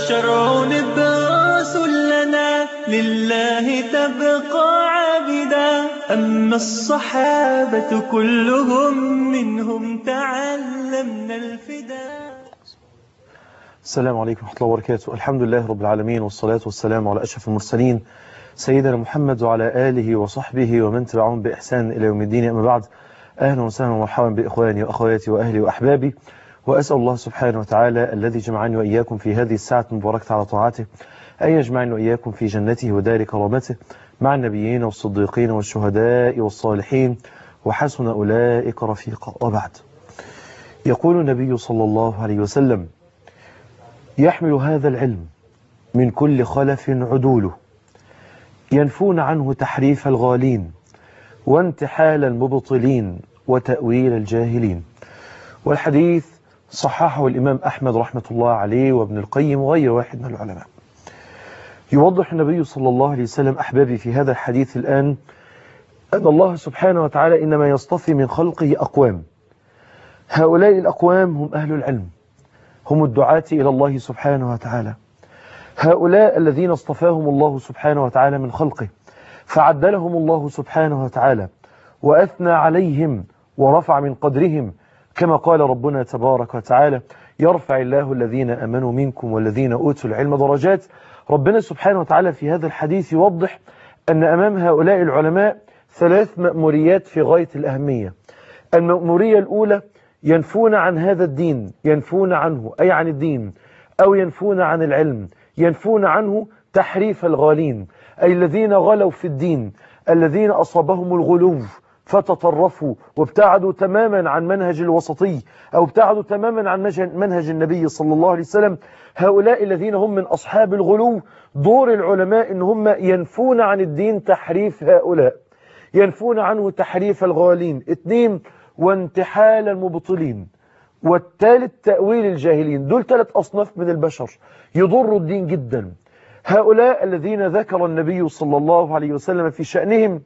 شرع نبراس لنا لله تبقى عابدا. أما الصحابة كلهم منهم تعلمنا الفداء. السلام عليكم ورحمة الله وبركاته. الحمد لله رب العالمين، والصلاة والسلام على أشرف المرسلين سيدنا محمد وعلى آله وصحبه ومن تبعهم بإحسان إلى يوم الدين. أما بعد، أهلا وسهلا ومرحبا بإخواني وأخواتي وأهلي وأحبابي، وأسأل الله سبحانه وتعالى الذي جمعني وإياكم في هذه الساعة المباركة على طاعته أن يجمعني وإياكم في جنته ودار كرامته مع النبيين والصديقين والشهداء والصالحين وحسن أولئك رفيقا. وبعد، يقول النبي صلى الله عليه وسلم: يحمل هذا العلم من كل خلف عدوله، ينفون عنه تحريف الغالين وانتحال المبطلين وتأويل الجاهلين. والحديث صححه الإمام أحمد رحمة الله عليه وابن القيم وغير واحد من العلماء. يوضح النبي صلى الله عليه وسلم أحبابي في هذا الحديث الآن أن الله سبحانه وتعالى إنما يصطفي من خلقه أقوام. هؤلاء الأقوام هم أهل العلم، هم الدعاة إلى الله سبحانه وتعالى. هؤلاء الذين اصطفاهم الله سبحانه وتعالى من خلقه، فعدلهم الله سبحانه وتعالى وأثنى عليهم ورفع من قدرهم، كما قال ربنا تبارك وتعالى: يرفع الله الذين أمنوا منكم والذين أوتوا العلم درجات. ربنا سبحانه وتعالى في هذا الحديث يوضح أن أمام هؤلاء العلماء ثلاث مأموريات في غاية الأهمية. المأمورية الأولى: ينفون عن هذا الدين، ينفون عنه أي عن الدين، أو ينفون عن العلم، ينفون عنه تحريف الغالين، أي الذين غلوا في الدين، الذين أصابهم الغلو فتطرفوا وابتعدوا تماما عن منهج الوسطي، أو ابتعدوا تماما عن منهج النبي صلى الله عليه وسلم. هؤلاء الذين هم من أصحاب الغلو، دور العلماء إن هم ينفون عن الدين تحريف هؤلاء، ينفون عنه تحريف الغالين. 2: وانتحال المبطلين. والثالث: تأويل الجاهلين. دول 3 أصناف من البشر يضروا الدين جدا. هؤلاء الذين ذكر النبي صلى الله عليه وسلم في شأنهم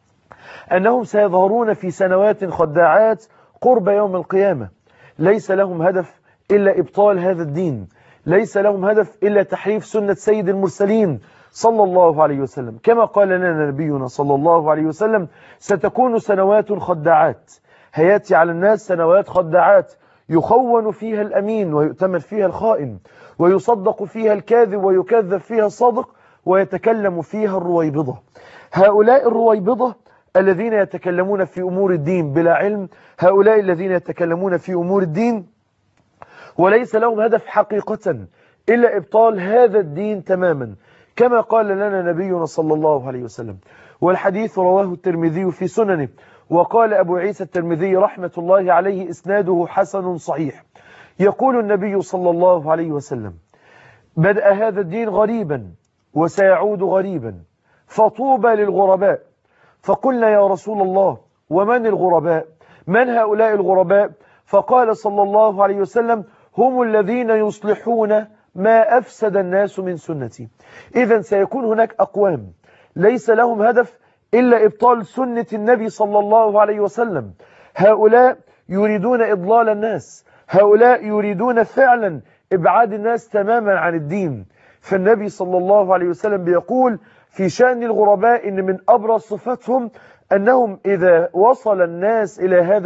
أنهم سيظهرون في سنوات خداعات قرب يوم القيامة، ليس لهم هدف إلا إبطال هذا الدين، ليس لهم هدف إلا تحريف سنة سيد المرسلين صلى الله عليه وسلم. كما قال لنا نبينا صلى الله عليه وسلم: ستكون سنوات خداعات، هياتي على الناس سنوات خداعات يخون فيها الأمين ويؤتمن فيها الخائن، ويصدق فيها الكاذب ويكذب فيها الصادق، ويتكلم فيها الرويبضة. هؤلاء الرويبضة الذين يتكلمون في أمور الدين بلا علم، هؤلاء الذين يتكلمون في أمور الدين وليس لهم هدف حقيقة إلا إبطال هذا الدين تماما، كما قال لنا نبينا صلى الله عليه وسلم. والحديث رواه الترمذي في سننه، وقال أبو عيسى الترمذي رحمة الله عليه: إسناده حسن صحيح. يقول النبي صلى الله عليه وسلم: بدأ هذا الدين غريبا وسيعود غريبا، فطوبى للغرباء. فقلنا: يا رسول الله، ومن الغرباء؟ من هؤلاء الغرباء؟ فقال صلى الله عليه وسلم: هم الذين يصلحون ما أفسد الناس من سنتي. إذن سيكون هناك أقوام ليس لهم هدف إلا إبطال سنة النبي صلى الله عليه وسلم. هؤلاء يريدون إضلال الناس، هؤلاء يريدون فعلا إبعاد الناس تماما عن الدين. فالنبي صلى الله عليه وسلم بيقول في شأن الغرباء إن من أبرز صفاتهم أنهم إذا وصل الناس إلى هذا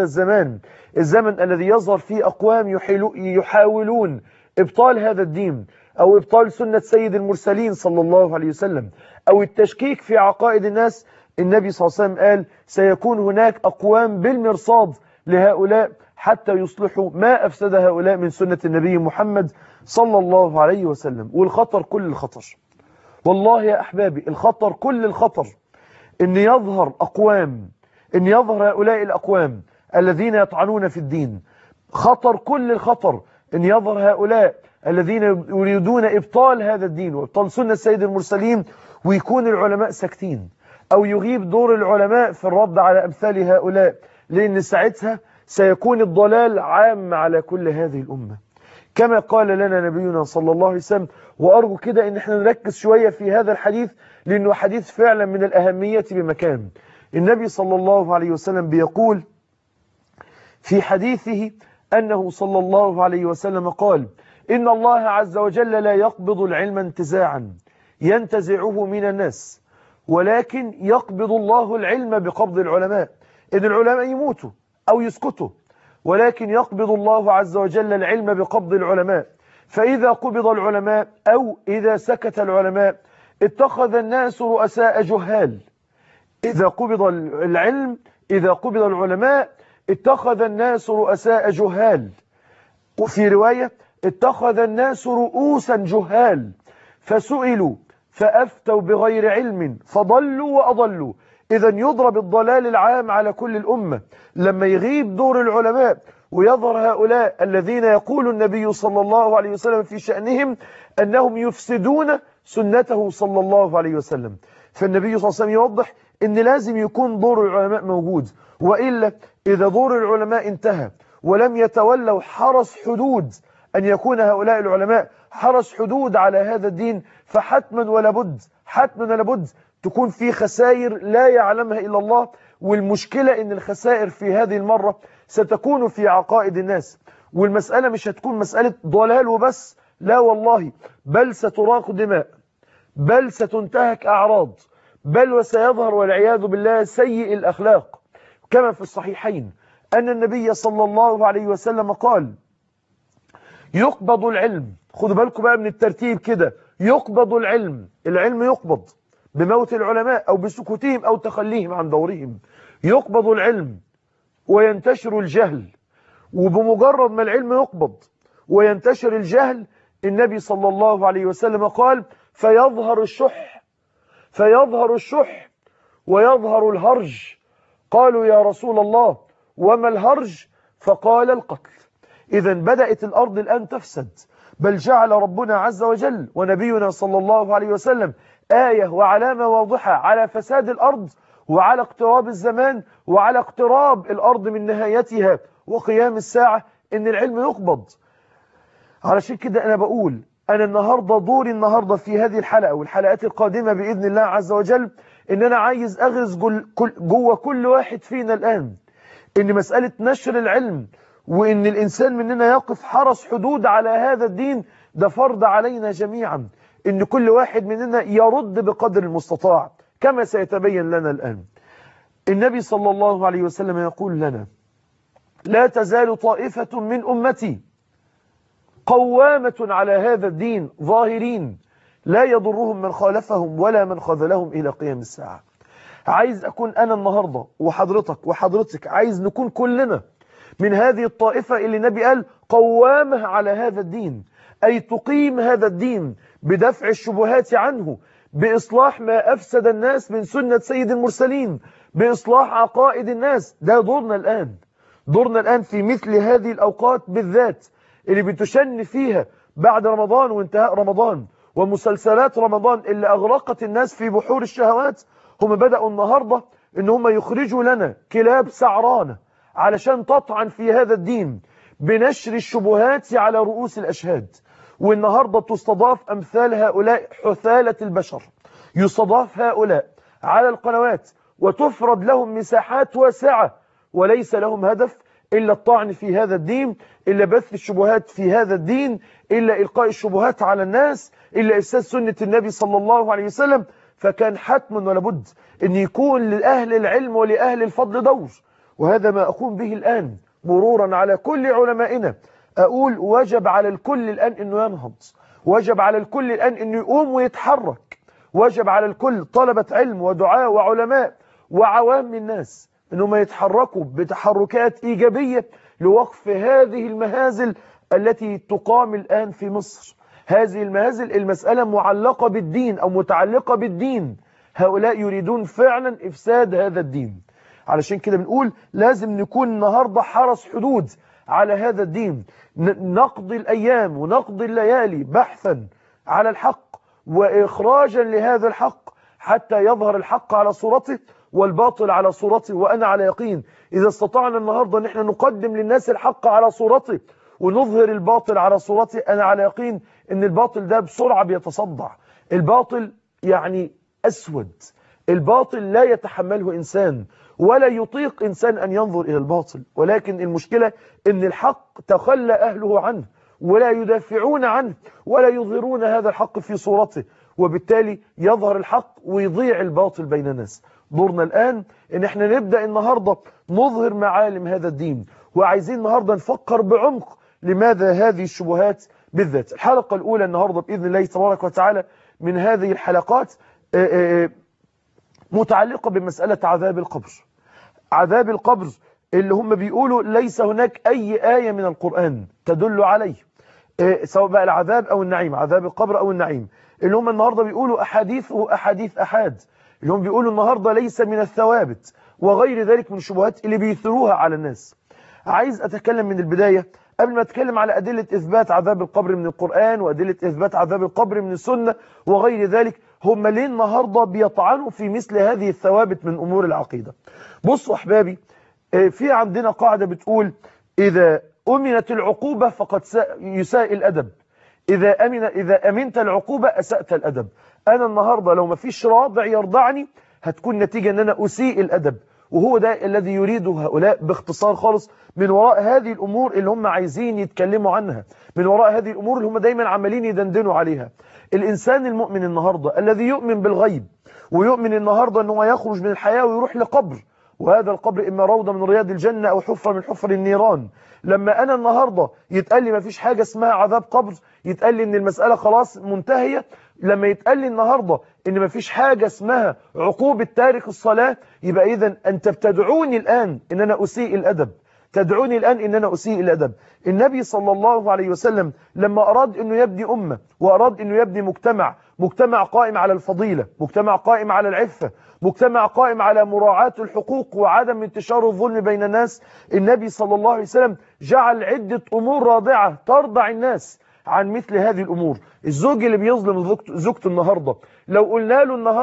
الزمن الذي يظهر فيه أقوام يحاولون إبطال هذا الدين، أو إبطال سنة سيد المرسلين صلى الله عليه وسلم، أو التشكيك في عقائد الناس، النبي صلى الله عليه وسلم قال: سيكون هناك أقوام بالمرصاد لهؤلاء حتى يصلحوا ما أفسد هؤلاء من سنة النبي محمد صلى الله عليه وسلم. والخطر كل الخطر، والله يا أحبابي الخطر كل الخطر، إن يظهر أقوام، إن يظهر هؤلاء الأقوام الذين يطعنون في الدين. خطر كل الخطر إن يظهر هؤلاء الذين يريدون إبطال هذا الدين وإبطال سنة سيد المرسلين، ويكون العلماء ساكتين، أو يغيب دور العلماء في الرد على أمثال هؤلاء، لأن ساعتها سيكون الضلال عام على كل هذه الأمة، كما قال لنا نبينا صلى الله عليه وسلم. وأرجو كده إن احنا نركز شوية في هذا الحديث، لأنه حديث فعلا من الأهمية بمكان. النبي صلى الله عليه وسلم بيقول في حديثه أنه صلى الله عليه وسلم قال: إن الله عز وجل لا يقبض العلم انتزاعا ينتزعه من الناس، ولكن يقبض الله العلم بقبض العلماء. إن العلماء يموتوا أو يسكتوا، ولكن يقبض الله عز وجل العلم بقبض العلماء. فإذا قبض العلماء أو إذا سكت العلماء اتخذ الناس رؤساء جهال. إذا قبض العلم، إذا قبض العلماء اتخذ الناس رؤساء جهال. وفي رواية اتخذ الناس رؤوسا جهال فسئلوا فأفتوا بغير علم فضلوا وأضلوا. إذا يضرب الضلال العام على كل الأمة لما يغيب دور العلماء ويظهر هؤلاء الذين يقول النبي صلى الله عليه وسلم في شأنهم أنهم يفسدون سنته صلى الله عليه وسلم. فالنبي صلى الله عليه وسلم يوضح أن لازم يكون دور العلماء موجود، وإلا إذا دور العلماء انتهى ولم يتولوا حرس حدود أن يكون هؤلاء العلماء حرس حدود على هذا الدين، فحتما ولا بد، حتما ولا بد تكون في خسائر لا يعلمها إلا الله. والمشكلة إن الخسائر في هذه المرة ستكون في عقائد الناس، والمسألة مش هتكون مسألة ضلال وبس، لا والله، بل ستراق دماء، بل ستنتهك أعراض، بل وسيظهر والعياذ بالله سيء الأخلاق. كما في الصحيحين أن النبي صلى الله عليه وسلم قال: يقبض العلم، خدوا بالكم بقى من الترتيب كده، يقبض العلم، العلم يقبض بموت العلماء أو بسكوتهم أو تخليهم عن دورهم. يقبض العلم وينتشر الجهل، وبمجرد ما العلم يقبض وينتشر الجهل النبي صلى الله عليه وسلم قال: فيظهر الشح، فيظهر الشح ويظهر الهرج. قالوا: يا رسول الله وما الهرج؟ فقال: القتل. إذا بدأت الأرض الآن تفسد، بل جعل ربنا عز وجل ونبينا صلى الله عليه وسلم آية وعلامة واضحة على فساد الأرض وعلى اقتراب الزمان وعلى اقتراب الأرض من نهايتها وقيام الساعة، إن العلم يقبض. علشان كده أنا بقول أنا النهاردة دوري النهاردة في هذه الحلقة والحلقات القادمة بإذن الله عز وجل إن أنا عايز أغرس جوه كل واحد فينا الآن إن مسألة نشر العلم وإن الإنسان مننا يقف حرس حدود على هذا الدين ده فرض علينا جميعا، إن كل واحد مننا يرد بقدر المستطاع كما سيتبين لنا الآن. النبي صلى الله عليه وسلم يقول لنا: لا تزال طائفة من أمتي قوامة على هذا الدين ظاهرين لا يضرهم من خالفهم ولا من خذلهم إلى قيام الساعة. عايز أكون أنا النهاردة وحضرتك وحضرتك، عايز نكون كلنا من هذه الطائفة اللي النبي قال قوامة على هذا الدين، أي تقيم هذا الدين بدفع الشبهات عنه، بإصلاح ما أفسد الناس من سنة سيد المرسلين، بإصلاح عقائد الناس. ده دورنا الآن، دورنا الآن في مثل هذه الأوقات بالذات اللي بتشن فيها بعد رمضان وانتهاء رمضان ومسلسلات رمضان اللي أغرقت الناس في بحور الشهوات. هم بدأوا النهاردة إن هم يخرجوا لنا كلاب سعرانة علشان تطعن في هذا الدين بنشر الشبهات على رؤوس الأشهاد. والنهاردة تستضاف أمثال هؤلاء حثالة البشر، يستضاف هؤلاء على القنوات وتفرض لهم مساحات واسعة وليس لهم هدف إلا الطعن في هذا الدين، إلا بث الشبهات في هذا الدين، إلا إلقاء الشبهات على الناس، إلا إفساد سنة النبي صلى الله عليه وسلم. فكان حتما ولا بد أن يكون لأهل العلم ولأهل الفضل دور، وهذا ما أقوم به الآن مرورا على كل علمائنا. أقول وجب على الكل الآن أنه ينهض، وجب على الكل الآن أنه يقوم ويتحرك، وجب على الكل طلبة علم ودعاء وعلماء وعوام الناس أنهم يتحركوا بتحركات إيجابية لوقف هذه المهازل التي تقام الآن في مصر. هذه المهازل المسألة معلقة بالدين أو متعلقة بالدين، هؤلاء يريدون فعلا إفساد هذا الدين. علشان كده بنقول لازم نكون النهاردة حرس حدود على هذا الدين، نقضي الأيام ونقضي الليالي بحثا على الحق وإخراجا لهذا الحق حتى يظهر الحق على صورته والباطل على صورته. وأنا على يقين إذا استطعنا النهاردة نحن نقدم للناس الحق على صورته ونظهر الباطل على صورته، أنا على يقين أن الباطل ده بسرعة بيتصدع. الباطل يعني أسود، الباطل لا يتحمله إنسان ولا يطيق إنسان أن ينظر إلى الباطل، ولكن المشكلة أن الحق تخلى أهله عنه ولا يدافعون عنه ولا يظهرون هذا الحق في صورته، وبالتالي يظهر الحق ويضيع الباطل بين الناس. دورنا الآن ان احنا نبدأ النهاردة نظهر معالم هذا الدين، وعايزين النهاردة نفكر بعمق لماذا هذه الشبهات بالذات. الحلقة الأولى النهاردة بإذن الله تبارك وتعالى من هذه الحلقات متعلقة بمسألة عذاب القبر. عذاب القبر اللي هم بيقولوا ليس هناك أي آية من القرآن تدل عليه، سواء بقى العذاب أو النعيم، عذاب القبر أو النعيم، اللي هم النهاردة بيقولوا أحاديثه أحاديث أحاد، اللي هم بيقولوا النهاردة ليس من الثوابت، وغير ذلك من الشبهات اللي بيثروها على الناس. عايز أتكلم من البداية قبل ما أتكلم على أدلة إثبات عذاب القبر من القرآن وأدلة إثبات عذاب القبر من السنة وغير ذلك، هم ليه النهاردة بيطعنوا في مثل هذه الثوابت من أمور العقيدة؟ بصوا أحبابي، في عندنا قاعدة بتقول إذا أمنت العقوبة فقد يساء الأدب، إذا أمنت العقوبة أسأت الأدب. أنا النهاردة لو ما فيش راضع يرضعني هتكون نتيجة أن أنا أسيء الأدب، وهو ده الذي يريده هؤلاء باختصار خالص من وراء هذه الأمور اللي هم عايزين يتكلموا عنها، من وراء هذه الأمور اللي هم دايما عمالين يدندنوا عليها. الإنسان المؤمن النهاردة الذي يؤمن بالغيب ويؤمن النهاردة أنه يخرج من الحياة ويروح لقبر، وهذا القبر إما روضة من رياض الجنة أو حفرة من حفر النيران. لما أنا النهاردة يتقال لي ما فيش حاجة اسمها عذاب قبر، يتقال لي إن المسألة خلاص منتهية، لما يتقال لي النهاردة إن ما فيش حاجة اسمها عقوبة تارك الصلاة، يبقى إذن أنت بتدعوني الآن إن أنا أسيء الأدب، تدعوني الآن إن أنا أسيء الأدب. النبي صلى الله عليه وسلم لما أراد أنه يبني أمة وأراد أنه يبني مجتمع قائم على الفضيلة، مجتمع قائم على العفة، مجتمع قائم على مراعاة الحقوق وعدم انتشار الظلم بين الناس، النبي صلى الله عليه وسلم جعل عدة أمور رادعة ترضع الناس عن مثل هذه الأمور. الزوج اللي بيظلم زوجته النهاردة، لو قلنا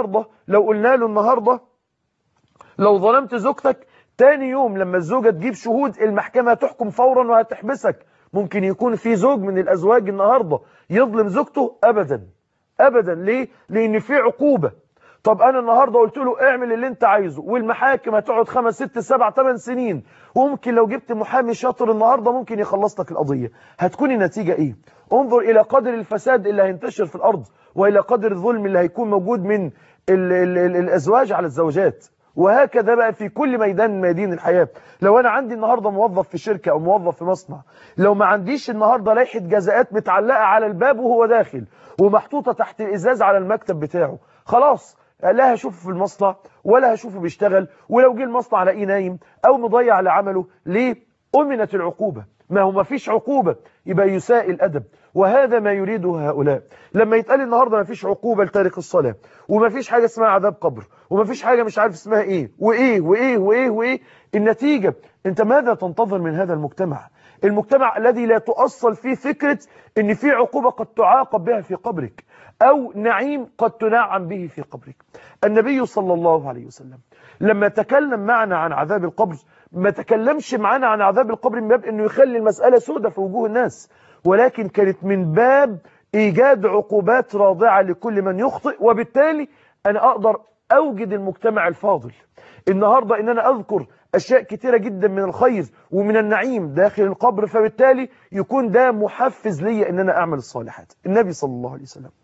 له النهاردة لو ظلمت زوجتك تاني يوم لما الزوجة تجيب شهود المحكمة تحكم فورا وهتحبسك. ممكن يكون في زوج من الأزواج النهاردة يظلم زوجته؟ أبدا. ليه؟ لأن في عقوبة. طب أنا النهاردة قلت له اعمل اللي انت عايزه، والمحاكم هتقعد 5 6 7 8 سنين، وممكن لو جبت محامي شاطر النهاردة ممكن يخلص لك القضية. هتكون النتيجة ايه؟ انظر إلى قدر الفساد اللي هينتشر في الأرض، وإلى قدر الظلم اللي هيكون موجود من الأزواج على الزوجات، وهكذا بقى في كل ميدان من ميادين الحياة. لو أنا عندي النهاردة موظف في شركة أو موظف في مصنع، لو ما عنديش النهاردة لائحة جزاءات متعلقة على الباب وهو داخل ومحطوطة تحت الإزاز على المكتب بتاعه، خلاص لا هشوفه في المصنع ولا هشوفه بيشتغل، ولو جه المصنع الاقيه نايم أو مضيع لعمله. ليه؟ أمنت العقوبة. ما هو ما فيش عقوبة يبقى يساء الأدب، وهذا ما يريده هؤلاء. لما يتقال النهاردة ما فيش عقوبة لتارك الصلاة، وما فيش حاجة اسمها عذاب قبر، وما فيش حاجة مش عارف اسمها ايه وايه وايه وايه وايه، النتيجة انت ماذا تنتظر من هذا المجتمع الذي لا تؤصل فيه فكرة ان في عقوبة قد تعاقب بها في قبرك، أو نعيم قد تنعم به في قبرك. النبي صلى الله عليه وسلم لما تكلم معنا عن عذاب القبر ما تكلمش معنا عن عذاب القبر من باب أنه يخلي المسألة سودة في وجوه الناس، ولكن كانت من باب إيجاد عقوبات راضعة لكل من يخطئ، وبالتالي أنا أقدر أوجد المجتمع الفاضل. النهاردة إن أنا أذكر أشياء كتيرة جدا من الخير ومن النعيم داخل القبر، فبالتالي يكون ده محفز لي إن أنا أعمل الصالحات. النبي صلى الله عليه وسلم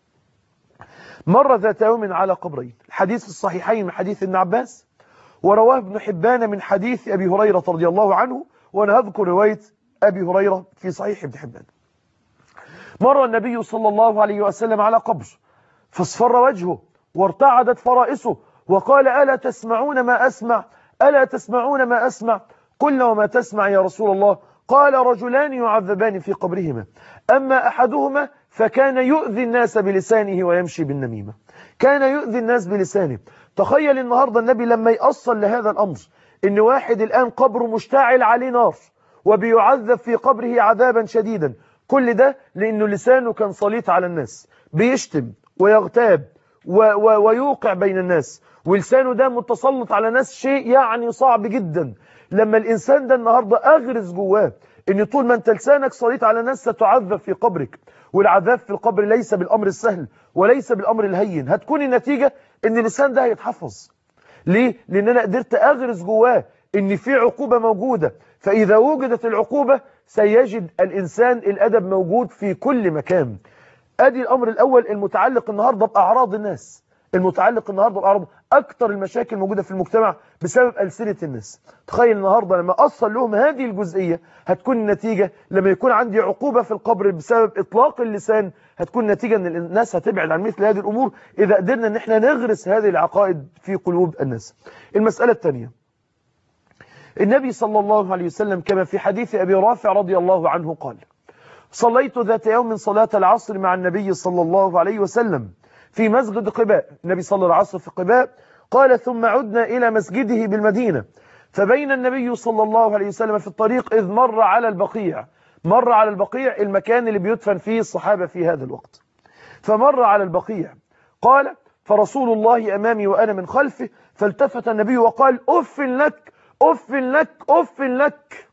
مر ذات يوم على قبرين، الحديث في الصحيحين من حديث ابن عباس، ورواه ابن حبان من حديث أبي هريرة رضي الله عنه، وأنا أذكر رواية أبي هريرة في صحيح ابن حبان. مر النبي صلى الله عليه وسلم على قبر فاصفر وجهه وارتعدت فرائسه وقال ألا تسمعون ما أسمع؟ ألا تسمعون ما أسمع؟ قلنا وما تسمع يا رسول الله؟ قال رجلان يعذبان في قبرهما، أما أحدهما فكان يؤذي الناس بلسانه ويمشي بالنميمة. كان يؤذي الناس بلسانه. تخيل النهاردة النبي لما يأصل لهذا الأمر، إن واحد الآن قبره مشتعل عليه نار وبيعذب في قبره عذابا شديدا، كل ده لأنه لسانه كان سليط على الناس، بيشتم ويغتاب ويوقع بين الناس، ولسانه ده متسلط على ناس، شيء يعني صعب جدا. لما الإنسان ده النهاردة أغرز جواه إن طول ما أنت لسانك سليط على ناس ستعذب في قبرك، والعذاب في القبر ليس بالأمر السهل وليس بالأمر الهين، هتكون النتيجة إن اللسان ده هيتحفظ. ليه؟ لأن أنا قدرت أغرز جواه إن في عقوبة موجودة، فإذا وجدت العقوبة سيجد الإنسان الأدب موجود في كل مكان. أدي الأمر الأول المتعلق النهاردة بأعراض الناس، المتعلق النهاردة بأعراض. أكتر المشاكل موجودة في المجتمع بسبب ألسنة الناس. تخيل النهاردة لما أصل لهم هذه الجزئية هتكون النتيجة لما يكون عندي عقوبة في القبر بسبب إطلاق اللسان، هتكون نتيجة أن الناس هتبعد عن مثل هذه الأمور إذا قدرنا أن احنا نغرس هذه العقائد في قلوب الناس. المسألة الثانية، النبي صلى الله عليه وسلم كما في حديث أبي رافع رضي الله عنه قال: صليت ذات يوم صلاة العصر مع النبي صلى الله عليه وسلم في مسجد قباء. النبي صلى العصر في قباء. قال: ثم عدنا إلى مسجده بالمدينة، فبين النبي صلى الله عليه وسلم في الطريق إذ مر على البقيع. مر على البقيع المكان اللي بيدفن فيه الصحابة في هذا الوقت. فمر على البقيع. قال: فرسول الله أمامي وأنا من خلفه، فالتفت النبي وقال: أف لك أف لك أف لك.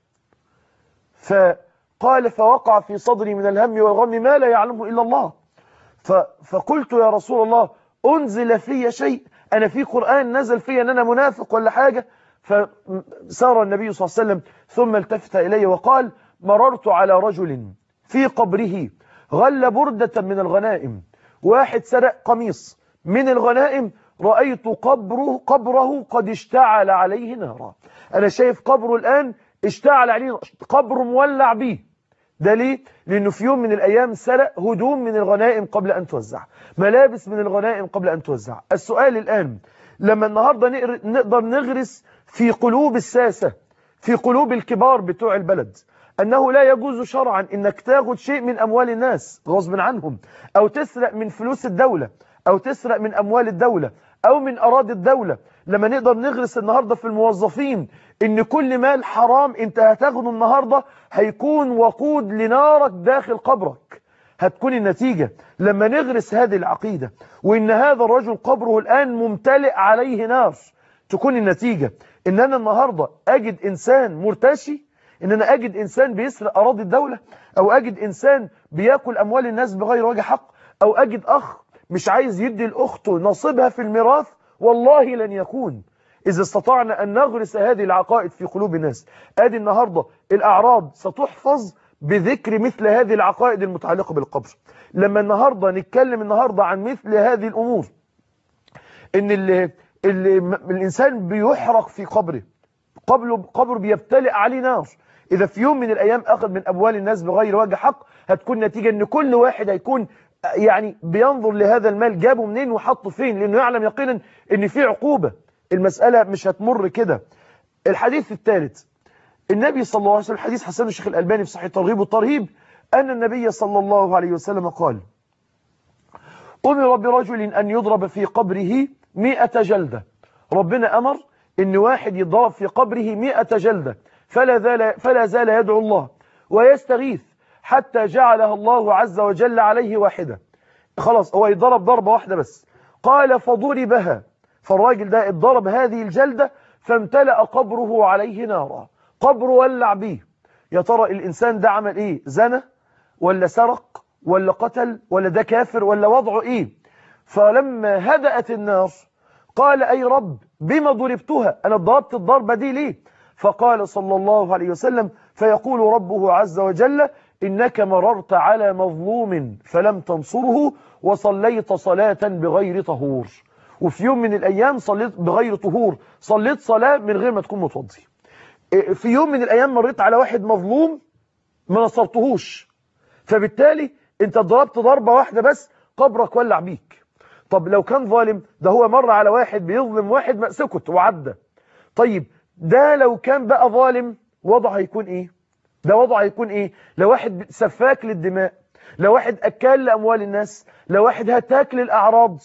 فقال: فوقع في صدري من الهم والغم ما لا يعلمه إلا الله. فقلت: يا رسول الله، أنزل في شيء؟ أنا في قرآن نزل في أن أنا منافق ولا حاجة؟ فسار النبي صلى الله عليه وسلم ثم التفت إلي وقال: مررت على رجل في قبره غل بردة من الغنائم. واحد سرق قميص من الغنائم، رأيت قبره قد اشتعل عليه نارا. أنا شايف قبره الآن اشتعل عليه، قبر مولع به. ده ليه؟ لأنه في يوم من الأيام سرق هدوم من الغنائم قبل أن توزع، ملابس من الغنائم قبل أن توزع. السؤال الآن، لما النهاردة نقدر نغرس في قلوب الساسة، في قلوب الكبار بتوع البلد، أنه لا يجوز شرعا أنك تاخد شيء من أموال الناس غصب عنهم، أو تسرق من فلوس الدولة، أو تسرق من أموال الدولة، أو من أراضي الدولة. لما نقدر نغرس النهاردة في الموظفين إن كل مال حرام أنت هتاخده النهاردة هيكون وقود لنارك داخل قبرك، هتكون النتيجة لما نغرس هذه العقيدة، وإن هذا الرجل قبره الآن ممتلئ عليه نار، تكون النتيجة إن أنا النهاردة أجد إنسان مرتشي، إن أنا أجد إنسان بيسرق أراضي الدولة، أو أجد إنسان بيأكل أموال الناس بغير وجه حق، أو أجد أخ مش عايز يدي الأخت نصيبها في الميراث. والله لن يكون إذا استطعنا أن نغرس هذه العقائد في قلوب الناس. آدي النهاردة الأعراض ستحفظ بذكر مثل هذه العقائد المتعلقة بالقبر. لما النهاردة نتكلم النهاردة عن مثل هذه الأمور، إن الإنسان بيحرق في قبره، قبره بيبتلئ عليه نار. إذا في يوم من الأيام أخذ من أموال الناس بغير وجه حق، هتكون نتيجة إن كل واحد هيكون يعني بينظر لهذا المال جابه منين وحطه فين، لأنه يعلم يقينا إن في عقوبة. المسألة مش هتمر كده. الحديث الثالث، النبي صلى الله عليه وسلم، حديث حسن الشيخ الألباني في صحيح الترغيب والترهيب، أن النبي صلى الله عليه وسلم قال: أمر برجل أن يضرب في قبره 100 جلدة. ربنا أمر إن واحد يضرب في قبره 100 جلدة، فلا زال يدعو الله ويستغيث حتى جعلها الله عز وجل عليه واحدة. خلاص هو يضرب ضربة واحدة بس. قال: فضربها، فالراجل ده اتضرب هذه الجلدة فامتلأ قبره عليه نارا، قبره ولع بيه. يا ترى الإنسان ده عمل إيه؟ زنى ولا سرق ولا قتل ولا ده كافر ولا وضعه إيه؟ فلما هدأت النار قال: أي رب بما ضربتها؟ أنا ضربت الضربة دي ليه؟ فقال صلى الله عليه وسلم: فيقول ربه عز وجل: إنك مررت على مظلوم فلم تنصره، وصليت صلاة بغير طهور. وفي يوم من الأيام صليت بغير طهور، صليت صلاة من غير ما تكون متوضي. في يوم من الأيام مريت على واحد مظلوم ما نصرتهوش، فبالتالي انت ضربت ضربة واحدة بس قبرك ولع بيك. طب لو كان ظالم، ده هو مر على واحد بيظلم واحد ما سكت وعدى. طيب ده لو كان بقى ظالم وضعه هيكون ايه؟ ده وضعه هيكون ايه؟ لو واحد سفاك للدماء، لو واحد اكال لاموال الناس، لو واحد هتاك للاعراض،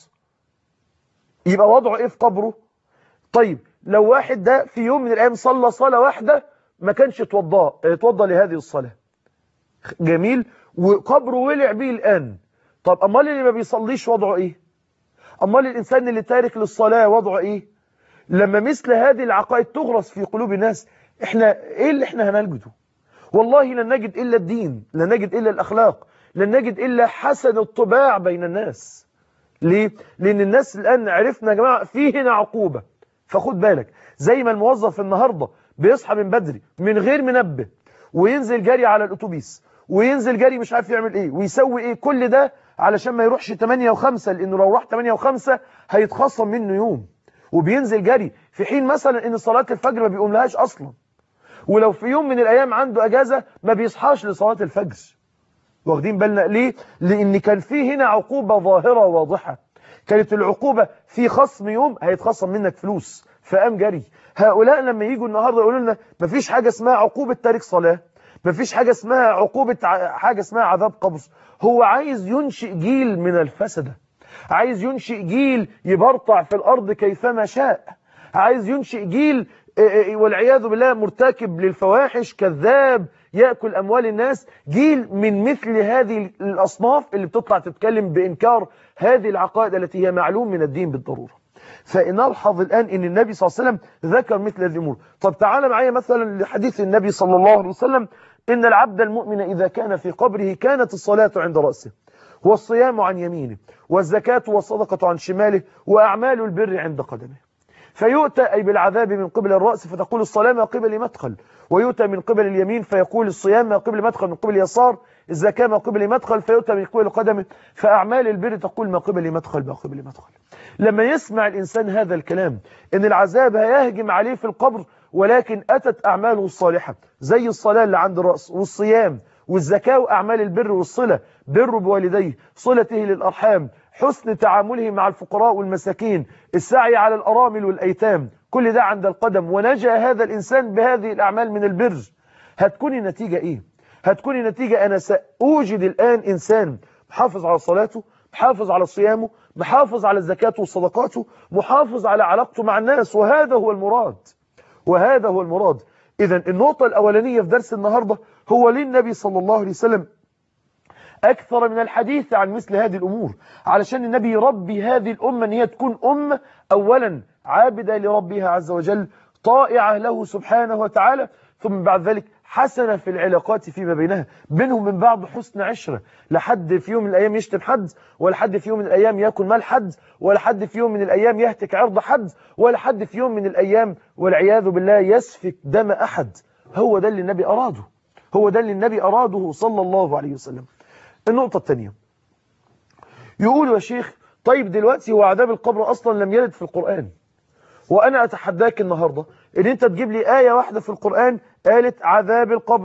يبقى وضعه ايه في قبره؟ طيب لو واحد ده في يوم من الايام صلى صلاة واحدة ما كانش اتوضى لهذه الصلاة، جميل، وقبره ولع بيه الآن. طب امال اللي ما بيصليش وضعه ايه؟ امال الانسان اللي تارك للصلاة وضعه ايه؟ لما مثل هذه العقائد تغرس في قلوب الناس، احنا ايه اللي احنا هنجده؟ والله لن نجد الا الدين، لن نجد الا الاخلاق، لن نجد الا حسن الطباع بين الناس. ليه؟ لان الناس الان عرفنا يا جماعه في هنا عقوبة. فخد بالك، زي ما الموظف النهارده بيصحى من بدري من غير منبه وينزل جري على الأتوبيس، وينزل جري مش عارف يعمل ايه ويسوي ايه، كل ده علشان ما يروحش 8 و5، لانه لو راح 8 و5 هيتخصم منه يوم. وبينزل جري في حين مثلا ان صلاة الفجر ما بيقوم لهاش اصلا، ولو في يوم من الايام عنده اجازة ما بيصحاش لصلاة الفجر. واخدين بالنا ليه؟ لان كان في هنا عقوبة ظاهرة واضحة. كانت العقوبة في خصم يوم هيتخصم منك فلوس، فقام جري. هؤلاء لما يجوا النهاردة يقولوا لنا مفيش حاجة اسمها عقوبة تارك صلاة، مفيش حاجة اسمها عقوبة حاجة اسمها عذاب قبر. هو عايز ينشئ جيل من الفسدة، عايز ينشئ جيل يبرطع في الأرض كيفما شاء، عايز ينشئ جيل والعياذ بالله مرتكب للفواحش، كذاب، يأكل أموال الناس، جيل من مثل هذه الأصناف اللي بتطلع تتكلم بإنكار هذه العقائد التي هي معلوم من الدين بالضرورة. فنلحظ الآن أن النبي صلى الله عليه وسلم ذكر مثل هذه الأمور. طب تعالى معايا مثلا لحديث النبي صلى الله عليه وسلم: إن العبد المؤمن إذا كان في قبره كانت الصلاة عند رأسه، والصيام عن يمينه، والزكاة والصدقة عن شماله، وأعمال البر عند قدمه. فيؤتى أي بالعذاب من قبل الرأس فتقول الصلاة ما قبل مدخل، ويؤتى من قبل اليمين فيقول الصيام ما قبل مدخل من قبل اليسار، الزكاة ما قبل مدخل، فيؤتى من قبل قدمه، فأعمال البر تقول ما قبل مدخل ما قبل مدخل. لما يسمع الإنسان هذا الكلام إن العذاب هيهجم عليه في القبر، ولكن أتت أعماله الصالحة زي الصلاة اللي عند الرأس، والصيام، والزكاة، وأعمال البر والصلة، بر بوالديه، صلته للأرحام، حسن تعامله مع الفقراء والمساكين، السعي على الأرامل والأيتام، كل ده عند القدم، ونجا هذا الإنسان بهذه الأعمال من البر. هتكون النتيجة إيه؟ هتكون النتيجة أنا سأوجد الآن إنسان محافظ على صلاته، محافظ على صيامه، محافظ على الزكاة وصدقاته، محافظ على علاقته مع الناس، وهذا هو المراد، وهذا هو المراد. إذن النقطة الأولانية في درس النهاردة هو ليه النبي صلى الله عليه وسلم أكثر من الحديث عن مثل هذه الأمور، علشان النبي يربي هذه الأمة أن هي تكون أمة أولا عابدة لربها عز وجل، طائعة له سبحانه وتعالى، ثم بعد ذلك حسنة في العلاقات فيما بينها، بينهم من بعض حسن عشرة، لحد في يوم من الأيام يشتم حد، ولا حد في يوم من الأيام يأكل مال حد، ولا حد في يوم من الأيام يهتك عرض حد، ولا حد في يوم من الأيام والعياذ بالله يسفك دم أحد. هو ده اللي النبي أراده، هو ده اللي النبي أراده صلى الله عليه وسلم. النقطة الثانية، يقول يا شيخ طيب دلوقتي هو عذاب القبر أصلا لم يرد في القرآن، وأنا أتحداك النهاردة إن أنت تجيب لي آية واحدة في القرآن قالت عذاب القبر.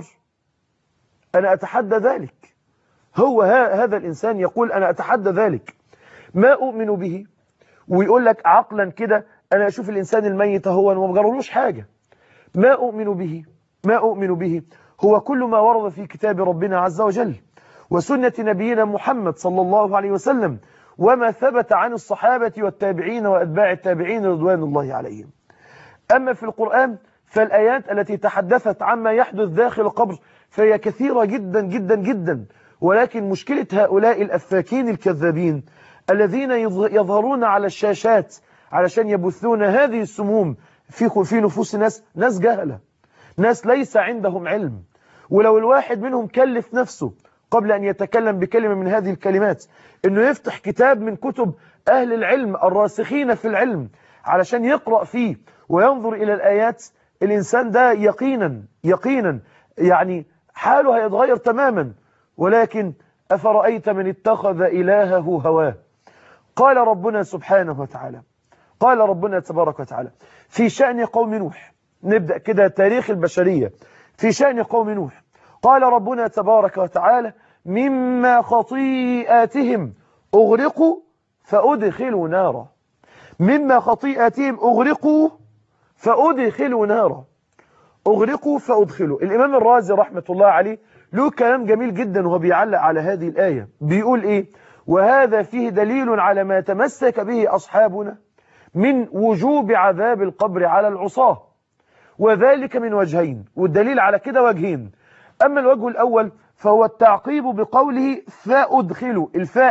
أنا أتحدى ذلك. هو هذا الإنسان يقول أنا أتحدى ذلك، ما أؤمن به، ويقول لك عقلا كده أنا أشوف الإنسان الميت هو وما جرالوش حاجة. ما أؤمن به، ما أؤمن به هو كل ما ورد في كتاب ربنا عز وجل وسنة نبينا محمد صلى الله عليه وسلم، وما ثبت عن الصحابة والتابعين وأتباع التابعين رضوان الله عليهم. أما في القرآن فالآيات التي تحدثت عما يحدث داخل القبر فهي كثيرة جدا جدا جدا، ولكن مشكلة هؤلاء الأفاكين الكذابين الذين يظهرون على الشاشات علشان يبثون هذه السموم في نفوس ناس جهلة، ناس ليس عندهم علم. ولو الواحد منهم كلف نفسه قبل أن يتكلم بكلمة من هذه الكلمات أنه يفتح كتاب من كتب أهل العلم الراسخين في العلم علشان يقرأ فيه وينظر إلى الآيات، الإنسان ده يقينا يعني حاله هيتغير تماما. ولكن أفرأيت من اتخذ إلهه هواه. قال ربنا سبحانه وتعالى، قال ربنا تبارك وتعالى في شأن قوم نوح، نبدأ كده تاريخ البشرية في شأن قوم نوح. قال ربنا تبارك وتعالى مما خطيئاتهم أغرقوا فأدخلوا نارا، مما خطيئاتهم أغرقوا فأدخلوا نارا، أغرقوا فأدخلوا. الإمام الرازي رحمة الله عليه له كلام جميل جدا وهو بيعلق على هذه الآية، بيقول إيه؟ وهذا فيه دليل على ما تمسك به أصحابنا من وجوب عذاب القبر على العصاة، وذلك من وجهين، والدليل على كده وجهين. أما الوجه الأول فهو التعقيب بقوله فأدخلوا.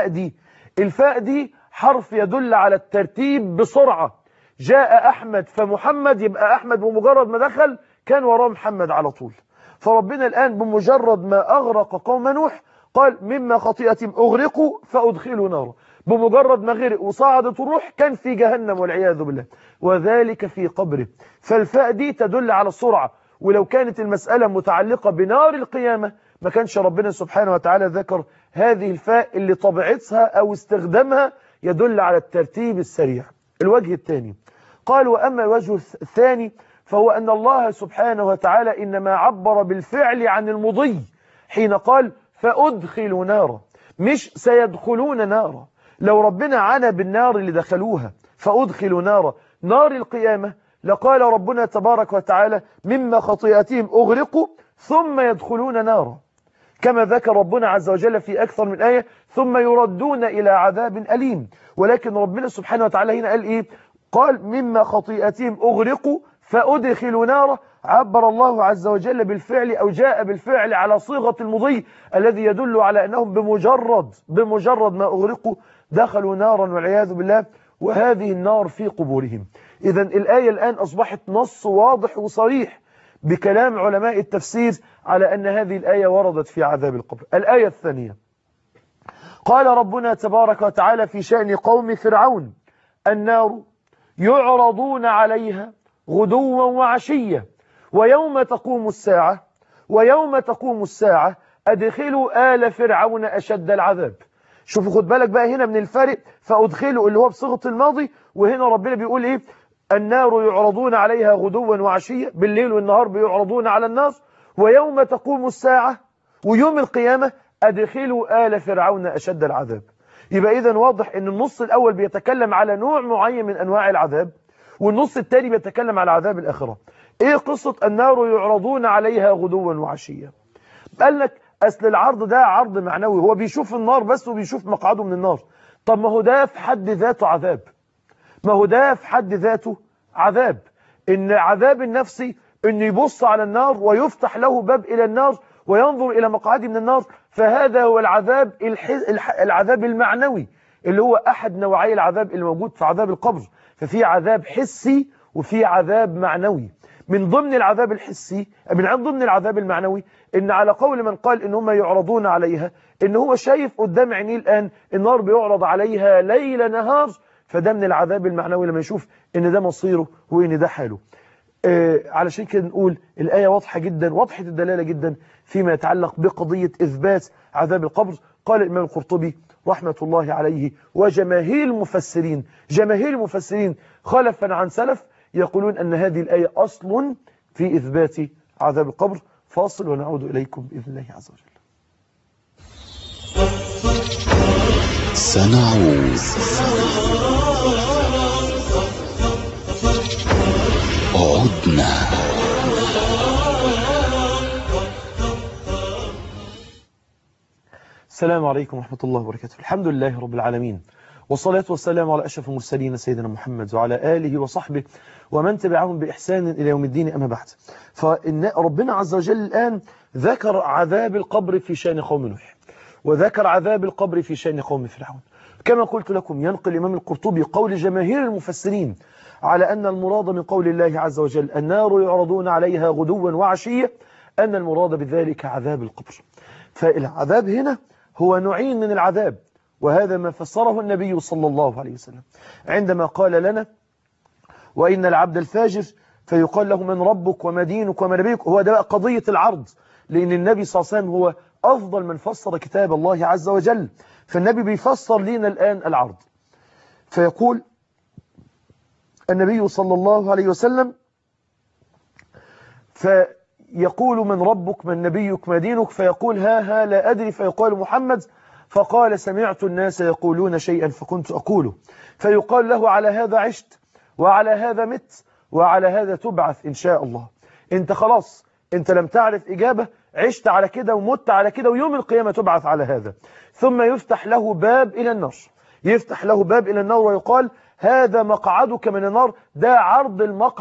الفاء دي حرف يدل على الترتيب بسرعة. جاء أحمد فمحمد، يبقى أحمد بمجرد ما دخل كان وراه محمد على طول. فربنا الآن بمجرد ما أغرق قوم نوح قال مما خطيئتهم أغرقوا فأدخلوا نارا، بمجرد ما غرق وصعدت الروح كان في جهنم والعياذ بالله، وذلك في قبره. فالفاء دي تدل على السرعة، ولو كانت المسألة متعلقة بنار القيامة ما كانش ربنا سبحانه وتعالى ذكر هذه الفاء اللي طبيعتها أو استخدامها يدل على الترتيب السريع. الوجه الثاني قال: وأما الوجه الثاني فهو أن الله سبحانه وتعالى إنما عبر بالفعل عن المضي حين قال فأدخلوا نارا، مش سيدخلون نارا. لو ربنا عنى بالنار اللي دخلوها فأدخلوا نارا، نار القيامة، لقال ربنا تبارك وتعالى مما خطيئتهم أغرقوا ثم يدخلون نارا، كما ذكر ربنا عز وجل في أكثر من آية ثم يردون إلى عذاب أليم. ولكن ربنا سبحانه وتعالى هنا قال إيه؟ قال مما خطيئتهم أغرقوا فأدخلوا نارا. عبر الله عز وجل بالفعل أو جاء بالفعل على صيغة المضي الذي يدل على أنهم بمجرد ما أغرقوا دخلوا نارا والعياذ بالله، وهذه النار في قبورهم. إذن الآية الآن أصبحت نص واضح وصريح بكلام علماء التفسير على أن هذه الآية وردت في عذاب القبر. الآية الثانية قال ربنا تبارك وتعالى في شأن قوم فرعون: النار يعرضون عليها غدوا وعشيا ويوم تقوم الساعة أدخلوا آل فرعون أشد العذاب. شوفوا خد بالك بقى هنا من الفرق، فأدخلوا اللي هو بصيغة الماضي، وهنا ربنا بيقول إيه؟ النار يعرضون عليها غدوا وعشيا، بالليل والنهار بيعرضون على النار، ويوم تقوم الساعة ويوم القيامة أدخلوا آل فرعون أشد العذاب. يبقى إذن واضح أن النص الأول بيتكلم على نوع معين من أنواع العذاب، والنص الثاني بيتكلم على عذاب الآخرة. إيه قصة النار يعرضون عليها غدوا وعشيا؟ قال لك أصل العرض ده عرض معنوي، هو بيشوف النار بس وبيشوف مقعده من النار. طب ما هو ده في حد ذاته عذاب، إن عذاب النفسي إن يبص على النار ويفتح له باب إلى النار وينظر إلى مقعده من النار، فهذا هو العذاب المعنوي اللي هو أحد نوعي العذاب اللي موجود في عذاب القبر. ففي عذاب حسي وفي عذاب معنوي. من ضمن العذاب الحسي من ضمن العذاب المعنوي إن على قول من قال إن هم يعرضون عليها إن هو شايف قدام عينيه الآن النار بيعرض عليها ليل نهار، فده من العذاب المعنوي لما يشوف إن ده مصيره وإن ده حاله. علشان كده نقول الآية واضحة جدا، واضحة الدلالة جدا فيما يتعلق بقضية إثبات عذاب القبر. قال الإمام القرطبي رحمة الله عليه وجماهير المفسرين خلفا عن سلف يقولون أن هذه الآية أصل في إثبات عذاب القبر. فاصل ونعود إليكم بإذن الله عز وجل. سنعود. عدنا. السلام عليكم ورحمة الله وبركاته. الحمد لله رب العالمين، والصلاة والسلام على أشرف المرسلين سيدنا محمد وعلى آله وصحبه ومن تبعهم بإحسان إلى يوم الدين. أما بعد، فإن ربنا عز وجل الآن ذكر عذاب القبر في شأن قوم نوح، وذكر عذاب القبر في شأن قوم فرعون. كما قلت لكم ينقل الإمام القرطبي قول جماهير المفسرين على أن المراد من قول الله عز وجل النار يعرضون عليها غدوا وعشيا أن المراد بذلك عذاب القبر. فالعذاب هنا هو نوعين من العذاب، وهذا ما فسره النبي صلى الله عليه وسلم عندما قال لنا وإن العبد الفاجر فيقال له من ربك وما دينك وما نبيك. هو ده بقى قضية العرض، لأن النبي صلى الله عليه وسلم هو أفضل من فسر كتاب الله عز وجل، فالنبي بيفسر لنا الآن العرض. فيقول النبي صلى الله عليه وسلم فيقول من ربك من نبيك ما دينك، فيقول ها لا أدري، فيقال محمد، فقال سمعت الناس يقولون شيئا فكنت أقوله. فيقال له على هذا عشت وعلى هذا مت وعلى هذا تبعث إن شاء الله. انت خلاص انت لم تعرف إجابة، عشت على كده ومت على كده، ويوم القيامة تبعث على هذا. ثم يفتح له باب إلى النار، ويقال هذا مقعدك من النار. ده عرض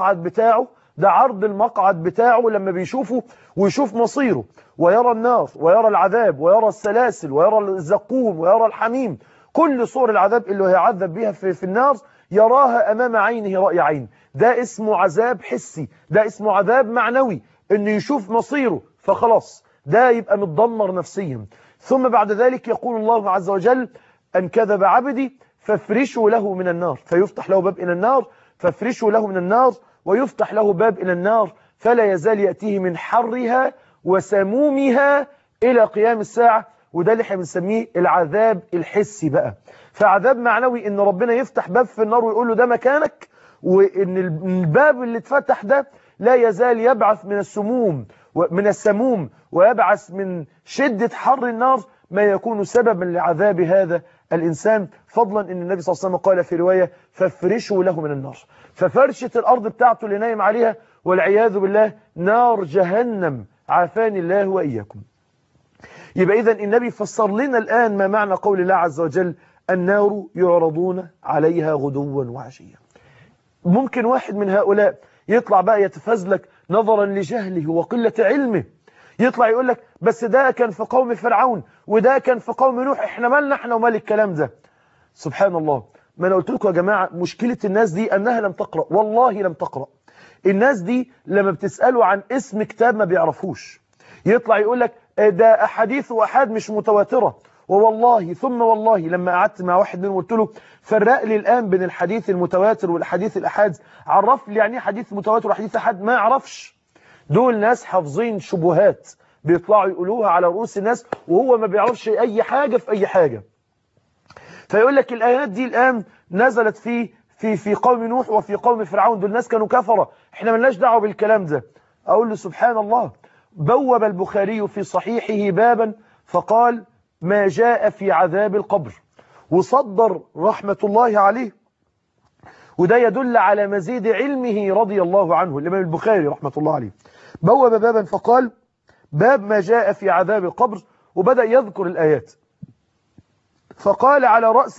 المقعد بتاعه لما بيشوفه ويشوف مصيره ويرى النار ويرى العذاب ويرى السلاسل ويرى الزقوم ويرى الحميم، كل صور العذاب اللي هيعذب بها في النار يراها أمام عينه رأي عين. ده اسمه عذاب حسي، ده اسمه عذاب معنوي، انه يشوف مصيره فخلاص ده يبقى متدمر نفسيا. ثم بعد ذلك يقول الله عز وجل أن كذب عبدي فافرشوا له من النار، فيفتح له باب إلى النار، فافرشوا له من النار، ويفتح له باب إلى النار، فلا يزال يأتيه من حرها وسمومها إلى قيام الساعة. وده اللي احنا بنسميه العذاب الحسي بقى. فعذاب معنوي ان ربنا يفتح باب في النار ويقول له ده مكانك، وان الباب اللي اتفتح ده لا يزال يبعث من السموم ويبعث من شدة حر النار ما يكون سببا لعذاب هذا الإنسان. فضلا ان النبي صلى الله عليه وسلم قال في رواية فافرشوا له من النار. ففرشة الأرض بتاعته اللي نايم عليها والعياذ بالله نار جهنم، عافاني الله وإياكم. يبقى إذن النبي فسر لنا الآن ما معنى قول الله عز وجل النار يعرضون عليها غدوا وعشيا. ممكن واحد من هؤلاء يطلع بقى يتفزلك نظرا لجهله وقلة علمه، يطلع يقول لك بس ده كان في قوم فرعون وده كان في قوم نوح، احنا مالنا احنا ومال الكلام ده. سبحان الله. ما انا قلت لكم يا جماعة مشكلة الناس دي انها لم تقرأ، والله لم تقرأ. الناس دي لما بتسألوا عن اسم كتاب ما بيعرفوش، يطلع يقول لك ده أحاديث وأحاد مش متواترة. ووالله ثم والله لما قعدت مع واحد منهم قلت له فرق لي الآن بين الحديث المتواتر والحديث الأحاد، عرف لي يعني حديث متواتر وحديث أحاد، ما يعرفش. دول ناس حافظين شبهات بيطلعوا يقولوها على رؤوس الناس وهو ما بيعرفش أي حاجة في أي حاجة. فيقول لك الآيات دي الآن نزلت في قوم نوح وفي قوم فرعون، دول ناس كانوا كفرة، احنا ملناش دعوة بالكلام ده. أقول له سبحان الله. بوب البخاري في صحيحه بابا فقال ما جاء في عذاب القبر، وصدر رحمة الله عليه، وده يدل على مزيد علمه رضي الله عنه الإمام البخاري رحمة الله عليه. بوب بابا فقال باب ما جاء في عذاب القبر، وبدأ يذكر الآيات. فقال على رأس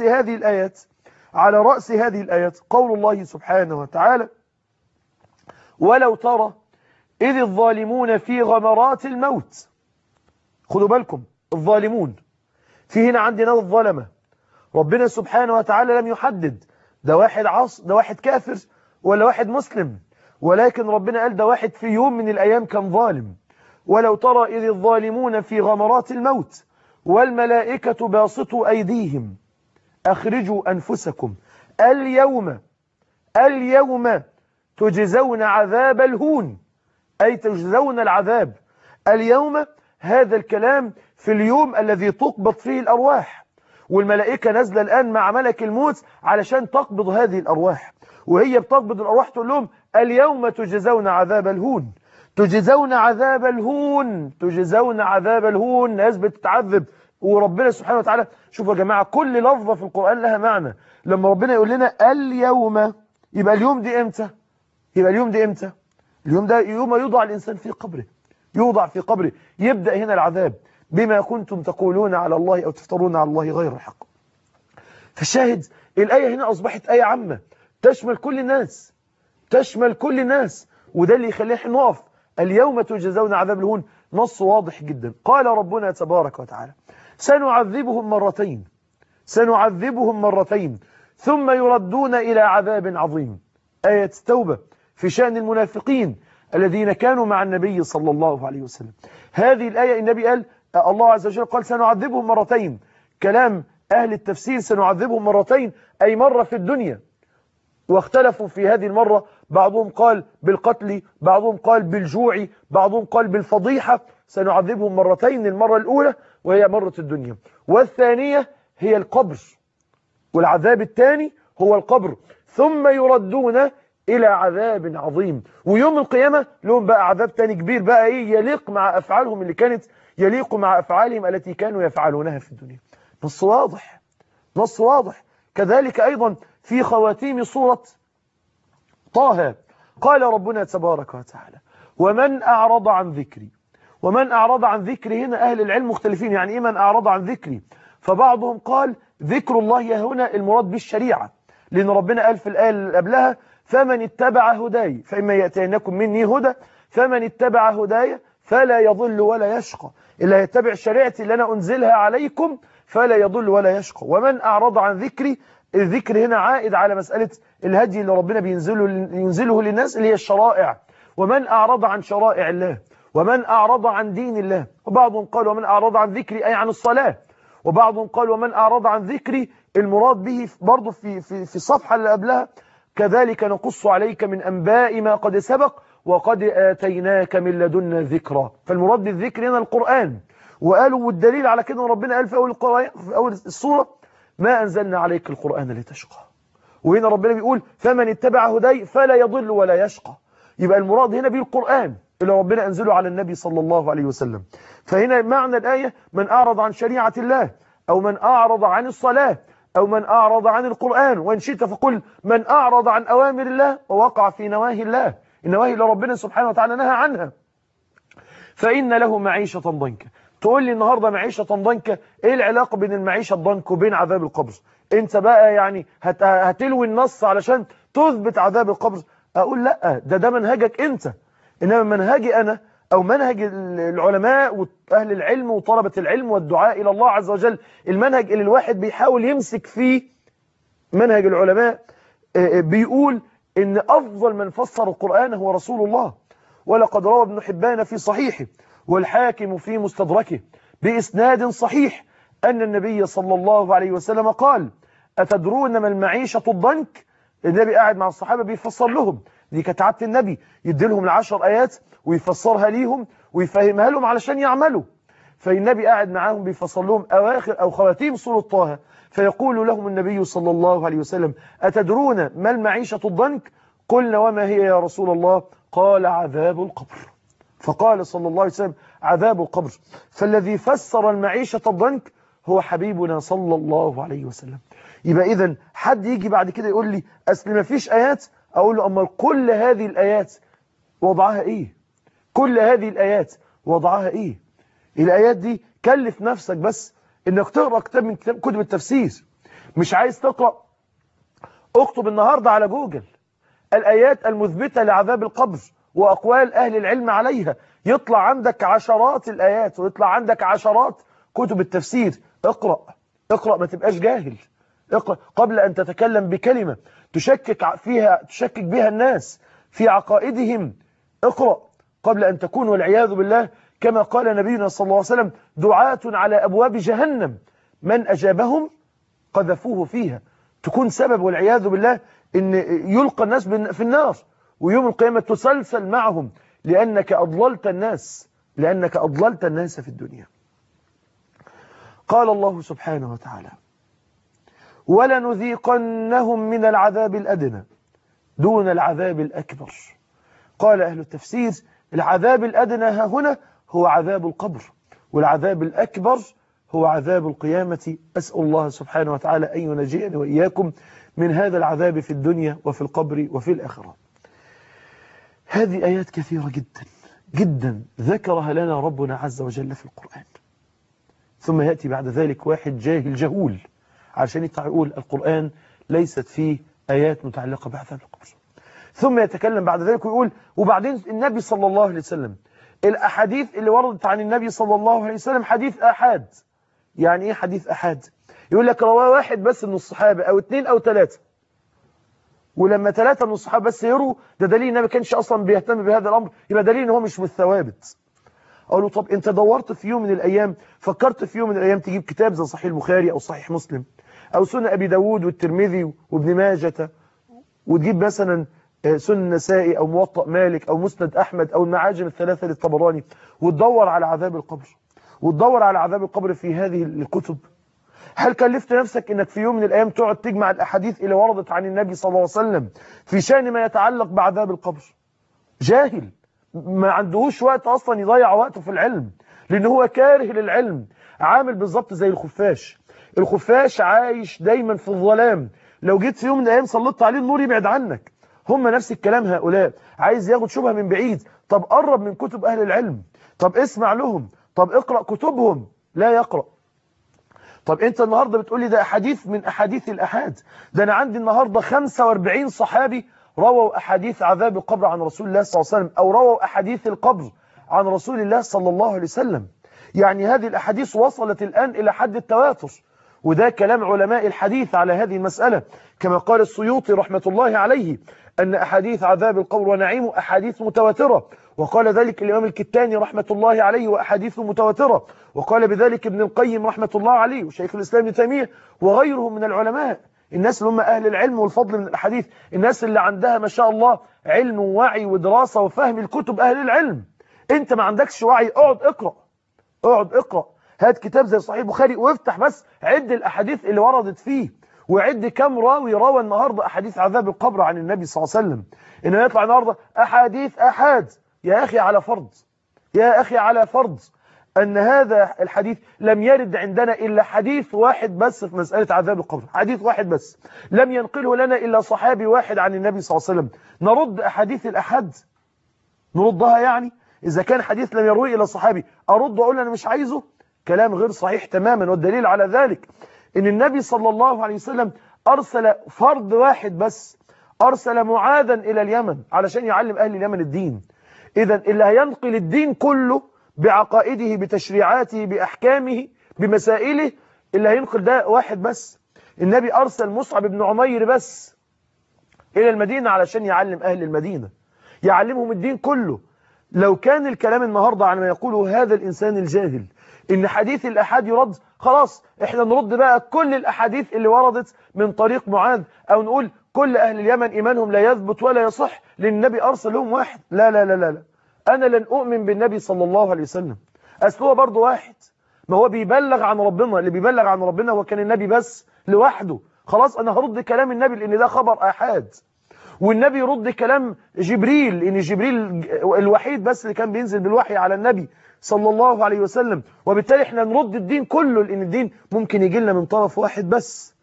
هذه الآيات قول الله سبحانه وتعالى ولو ترى إذ الظالمون في غمرات الموت. خدوا بالكم الظالمون، في هنا عندنا الظلمة، ربنا سبحانه وتعالى لم يحدد ده واحد ده واحد كافر ولا واحد مسلم، ولكن ربنا قال ده واحد في يوم من الأيام كان ظالم. ولو ترى إذ الظالمون في غمرات الموت والملائكة باسطوا أيديهم أخرجوا أنفسكم اليوم تجزون عذاب الهون، أي تجزون العذاب اليوم. هذا الكلام في اليوم الذي تقبض فيه الأرواح، والملائكة نازلة الآن مع ملك الموت علشان تقبض هذه الأرواح، وهي بتقبض الأرواح تقول لهم اليوم تجزون عذاب الهون، تجزون عذاب الهون، تجزون عذاب الهون. ناس بتتعذب وربنا سبحانه وتعالى. شوفوا يا جماعة كل لفظة في القرآن لها معنى. لما ربنا يقول لنا اليوم، يبقى اليوم دي امتى؟ اليوم ده يوم يوضع الإنسان في قبره، يوضع في قبره، يبدأ هنا العذاب بما كنتم تقولون على الله أو تفترون على الله غير الحق. فالشاهد الآية هنا أصبحت آية عامة تشمل كل الناس، وده اللي يخلينا نقف اليوم تجزون عذاب الهون. نص واضح جدا. قال ربنا تبارك وتعالى سنعذبهم مرتين ثم يردون إلى عذاب عظيم. آية التوبة في شأن المنافقين الذين كانوا مع النبي صلى الله عليه وسلم. هذه الآية النبي قال الله عز وجل قال سنعذبهم مرتين. كلام أهل التفسير سنعذبهم مرتين أي مرة في الدنيا، واختلفوا في هذه المرة، بعضهم قال بالقتل، بعضهم قال بالجوع، بعضهم قال بالفضيحة. سنعذبهم مرتين، المرة الأولى وهي مرة الدنيا، والثانية هي القبر، والعذاب الثاني هو القبر، ثم يردون إلى عذاب عظيم. ويوم القيامة لهم بقى عذاب تاني كبير بقى يليق مع أفعالهم يليق مع أفعالهم التي كانوا يفعلونها في الدنيا. نص واضح. كذلك أيضا في خواتيم سورة طه قال ربنا تبارك وتعالى ومن أعرض عن ذكري. هنا أهل العلم مختلفين، يعني إيه من أعرض عن ذكري؟ فبعضهم قال ذكر الله هنا المراد بالشريعة، لأن ربنا قال في الآية اللي قبلها فمن اتبع هداي فإما يأتينكم مني هدى فمن اتبع هداي فلا يضل ولا يشقى. اللي يتبع شريعتي اللي أنا أنزلها عليكم فلا يضل ولا يشقى. ومن أعرض عن ذكري، الذكر هنا عائد على مسألة الهدي اللي ربنا ينزله للناس اللي هي الشرائع. ومن أعرض عن شرائع الله، ومن أعرض عن دين الله. وبعضهم قال ومن أعرض عن ذكري أي عن الصلاة، وبعضهم قال ومن أعرض عن ذكري المراد به برضه في الصفحة اللي قبلها كذلك نقص عليك من أنباء ما قد سبق وقد آتيناك من لدنا ذكرا. فالمراد بالذكر هنا القرآن. وقالوا والدليل على كده ربنا قال في أول القرآن في أول السورة ما أنزلنا عليك القرآن لتشقى. وهنا ربنا بيقول فمن اتبع هدي فلا يضل ولا يشقى. يبقى المراد هنا بالقرآن اللي ربنا أنزله على النبي صلى الله عليه وسلم. فهنا معنى الآية من أعرض عن شريعة الله أو من أعرض عن الصلاة أو من أعرض عن القرآن، وإن شئت فقل من أعرض عن أوامر الله ووقع في نواهي الله، النواهي اللي ربنا سبحانه وتعالى نهى عنها، فإن له معيشة ضنكا. تقول لي النهاردة معيشة ضنكا، إيه العلاقة بين المعيشة الضنك وبين عذاب القبر؟ أنت بقى يعني هتلوي النص علشان تثبت عذاب القبر؟ أقول لا، ده منهجك أنت، إنما منهجي أنا أو منهج العلماء وأهل العلم وطلبة العلم والدعاء إلى الله عز وجل، المنهج اللي الواحد بيحاول يمسك فيه منهج العلماء، بيقول إن أفضل من فسر القرآن هو رسول الله. ولقد روى ابن حبان في صحيحه والحاكم في مستدركه بإسناد صحيح أن النبي صلى الله عليه وسلم قال أتدرون ما المعيشة الضنك؟ النبي قاعد مع الصحابة بيفسر لهم، دي كانت عادة النبي، يدي لهم ال10 آيات ويفسرها ليهم ويفهمها لهم علشان يعملوا. فالنبي قاعد معاهم بيفسر لهم أواخر أو خواتيم سورة طه، فيقول لهم النبي صلى الله عليه وسلم أتدرون ما المعيشة الضنك؟ قلنا وما هي يا رسول الله؟ قال عذاب القبر. فقال صلى الله عليه وسلم عذاب القبر. فالذي فسر المعيشة الضنك هو حبيبنا صلى الله عليه وسلم. يبقى إذن حد يجي بعد كده يقول لي أصل ما فيش آيات، أقول له أما كل هذه الآيات وضعها إيه؟ كل هذه الآيات وضعها إيه؟ الآيات دي كلف نفسك بس إنك تقرأ كتاب من كتب التفسير. مش عايز تقرأ، اكتب النهاردة على جوجل الآيات المثبتة لعذاب القبر وأقوال أهل العلم عليها، يطلع عندك عشرات الآيات ويطلع عندك عشرات كتب التفسير. اقرأ ما تبقاش جاهل. اقرأ قبل أن تتكلم بكلمة تشكك بها الناس في عقائدهم. اقرأ قبل أن تكون والعياذ بالله كما قال نبينا صلى الله عليه وسلم دعاة على أبواب جهنم من أجابهم قذفوه فيها. تكون سبب والعياذ بالله إن يلقى الناس في النار ويوم القيامة تسلسل معهم لأنك أضللت الناس في الدنيا. قال الله سبحانه وتعالى ولنذيقنهم من العذاب الأدنى دون العذاب الأكبر. قال أهل التفسير العذاب الأدنى ها هنا هو عذاب القبر، والعذاب الأكبر هو عذاب القيامة. أسأل الله سبحانه وتعالى أن ينجيني وإياكم من هذا العذاب في الدنيا وفي القبر وفي الآخرة. هذه آيات كثيرة جدا جدا ذكرها لنا ربنا عز وجل في القرآن، ثم يأتي بعد ذلك واحد جاهل جهول عشان يقول القرآن ليست فيه آيات متعلقة بعذاب القبر، ثم يتكلم بعد ذلك ويقول وبعدين النبي صلى الله عليه وسلم الأحاديث اللي وردت عن النبي صلى الله عليه وسلم حديث أحاد. يعني إيه حديث أحاد؟ يقول لك رواه واحد بس من الصحابة أو 2 أو 3، ولما 3 من الصحابة بس يروا ده دليل إنه ما كانش أصلا بيهتم بهذا الأمر، يبقى دليل إن هو مش بالثوابت. أقول له طب أنت دورت في يوم من الأيام، فكرت في يوم من الأيام تجيب كتاب زي صحيح البخاري أو صحيح مسلم أو سنن أبي داود والترمذي وابن ماجة، وتجيب مثلا سنن النسائي أو موطأ مالك أو مسند أحمد أو المعاجم الثلاثة للطبراني، وتدور على عذاب القبر وتدور على عذاب القبر في هذه الكتب؟ هل كلفت نفسك انك في يوم من الايام تقعد تجمع الاحاديث اللي وردت عن النبي صلى الله عليه وسلم في شان ما يتعلق بعذاب القبر؟ جاهل ما عندهوش وقت اصلا يضيع وقته في العلم، لان هو كاره للعلم، عامل بالظبط زي الخفاش عايش دايما في الظلام، لو جيت في يوم من الايام سلطت عليه النور يبعد عنك. هم نفس الكلام، هؤلاء عايز ياخد شبهه من بعيد. طب قرب من كتب اهل العلم، طب اسمع لهم، طب اقرأ كتبهم، لا يقرأ. طب انت النهاردة بتقولي ده احاديث من احاديث الاحاد، ده انا عندي النهاردة 45 صحابي رووا احاديث عذاب القبر عن رسول الله صلى الله عليه وسلم، او رووا احاديث القبر عن رسول الله صلى الله عليه وسلم. يعني هذه الاحاديث وصلت الان الى حد التواتر، وده كلام علماء الحديث على هذه المسألة، كما قال السيوطي رحمة الله عليه أن أحاديث عذاب القبر ونعيمه أحاديث متواترة، وقال ذلك الإمام الكتاني رحمة الله عليه وأحاديث متواترة، وقال بذلك ابن القيم رحمة الله عليه وشيخ الإسلام ابن تيمية وغيرهم من العلماء الناس اللي هم أهل العلم والفضل من الأحاديث، الناس اللي عندها ما شاء الله علم ووعي ودراسة وفهم الكتب، أهل العلم. أنت ما عندكش وعي، اقعد اقرأ، اقعد اقرأ. هات كتاب زي صحيح البخاري وافتح بس عد الأحاديث اللي وردت فيه، وعد كم راوي روى النهاردة أحاديث عذاب القبر عن النبي صلى الله عليه وسلم. إنه يطلع النهاردة أحاديث أحاد. يا أخي على فرض، يا أخي على فرض أن هذا الحديث لم يرد عندنا إلا حديث واحد بس في مسألة عذاب القبر، حديث واحد بس لم ينقله لنا إلا صحابي واحد عن النبي صلى الله عليه وسلم. نرد أحاديث الأحد؟ نردها يعني؟ إذا كان حديث لم يروي إلا صحابي أرد وأقول أنا مش عايزه؟ كلام غير صحيح تماما. والدليل على ذلك إن النبي صلى الله عليه وسلم أرسل فرد واحد بس، أرسل معاذا إلى اليمن علشان يعلم أهل اليمن الدين. إذا اللي هينقل الدين كله بعقائده بتشريعاته بأحكامه بمسائله، اللي هينقل ده واحد بس. النبي أرسل مصعب بن عمير بس إلى المدينة علشان يعلم أهل المدينة، يعلمهم الدين كله. لو كان الكلام النهاردة على ما يقوله هذا الإنسان الجاهل إن حديث الأحاد يرد، خلاص إحنا نرد بقى كل الأحاديث اللي وردت من طريق معاذ، أو نقول كل أهل اليمن إيمانهم لا يثبت ولا يصح لأن النبي أرسل لهم واحد. لا لا لا لا لا، أنا لن أؤمن بالنبي صلى الله عليه وسلم. أصل هو برضه واحد، ما هو بيبلغ عن ربنا، اللي بيبلغ عن ربنا هو كان النبي بس لوحده. خلاص أنا هرد كلام النبي لأن ده خبر آحاد، والنبي يرد كلام جبريل لأن جبريل الوحيد بس اللي كان بينزل بالوحي على النبي صلى الله عليه وسلم. وبالتالي احنا نرد الدين كله لأن الدين ممكن يجي لنا من طرف واحد بس.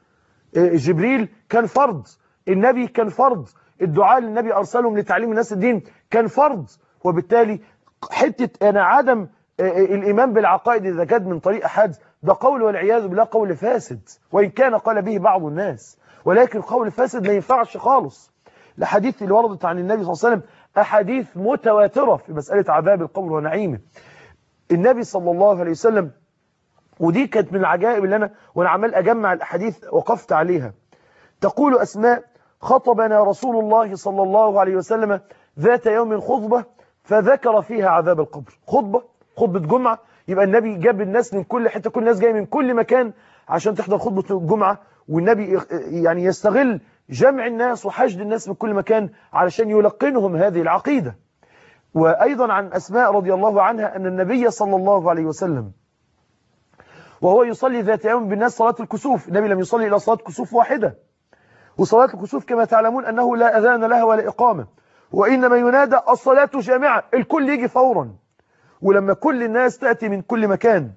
جبريل كان فرض، النبي كان فرض، الدعاء للنبي أرسلهم لتعليم الناس الدين كان فرض. وبالتالي حتة أنا عدم الإيمان بالعقائد إذا كان من طريق أحد ده قول والعياذ بالله قول فاسد، وإن كان قال به بعض الناس، ولكن قول فاسد ما ينفعش خالص. الحديث اللي وردت عن النبي صلى الله عليه وسلم أحاديث متواترة في مسألة عذاب القبر ونعيمه. النبي صلى الله عليه وسلم، ودي كانت من العجائب اللي وأنا عمال أجمع الأحاديث وقفت عليها. تقول أسماء: خطبنا رسول الله صلى الله عليه وسلم ذات يوم خطبة فذكر فيها عذاب القبر. خطبة جمعة، يبقى النبي جاب الناس من كل حتة، كل الناس جاية من كل مكان عشان تحضر خطبة الجمعة، والنبي يعني يستغل جمع الناس وحشد الناس من كل مكان علشان يلقنهم هذه العقيدة. وأيضا عن أسماء رضي الله عنها أن النبي صلى الله عليه وسلم وهو يصلي ذات يوم بالناس صلاة الكسوف، النبي لم يصلي إلى صلاة كسوف واحدة، وصلاة الكسوف كما تعلمون أنه لا أذان لها ولا إقامة، وإنما ينادى الصلاة جامعة، الكل يجي فورا. ولما كل الناس تأتي من كل مكان